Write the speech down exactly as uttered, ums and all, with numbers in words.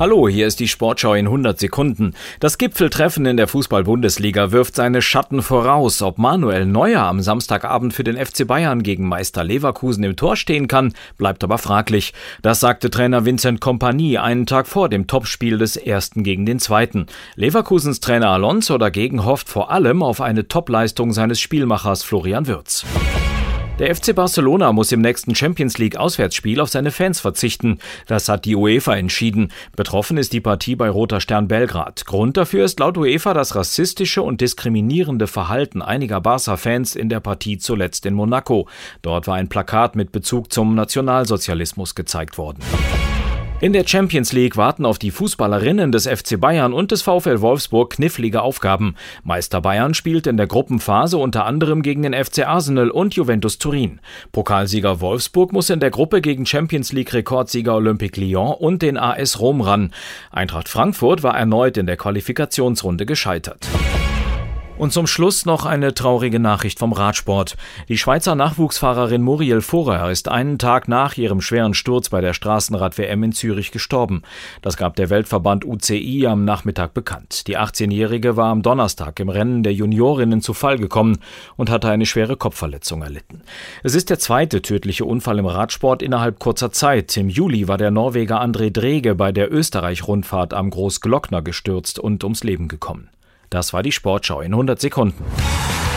Hallo, hier ist die Sportschau in hundert Sekunden. Das Gipfeltreffen in der Fußball-Bundesliga wirft seine Schatten voraus. Ob Manuel Neuer am Samstagabend für den F C Bayern gegen Meister Leverkusen im Tor stehen kann, bleibt aber fraglich. Das sagte Trainer Vincent Kompany einen Tag vor dem Topspiel des Ersten gegen den Zweiten. Leverkusens Trainer Alonso dagegen hofft vor allem auf eine Topleistung seines Spielmachers Florian Wirtz. Der F C Barcelona muss im nächsten Champions-League-Auswärtsspiel auf seine Fans verzichten. Das hat die UEFA entschieden. Betroffen ist die Partie bei Roter Stern Belgrad. Grund dafür ist laut UEFA das rassistische und diskriminierende Verhalten einiger Barca-Fans in der Partie zuletzt in Monaco. Dort war ein Plakat mit Bezug zum Nationalsozialismus gezeigt worden. In der Champions League warten auf die Fußballerinnen des F C Bayern und des VfL Wolfsburg knifflige Aufgaben. Meister Bayern spielt in der Gruppenphase unter anderem gegen den F C Arsenal und Juventus Turin. Pokalsieger Wolfsburg muss in der Gruppe gegen Champions League-Rekordsieger Olympique Lyon und den A S Rom ran. Eintracht Frankfurt war erneut in der Qualifikationsrunde gescheitert. Und zum Schluss noch eine traurige Nachricht vom Radsport. Die Schweizer Nachwuchsfahrerin Muriel Forer ist einen Tag nach ihrem schweren Sturz bei der Straßenrad-W M in Zürich gestorben. Das gab der Weltverband U C I am Nachmittag bekannt. Die achtzehnjährige war am Donnerstag im Rennen der Juniorinnen zu Fall gekommen und hatte eine schwere Kopfverletzung erlitten. Es ist der zweite tödliche Unfall im Radsport innerhalb kurzer Zeit. Im Juli war der Norweger André Drege bei der Österreich-Rundfahrt am Großglockner gestürzt und ums Leben gekommen. Das war die Sportschau in hundert Sekunden.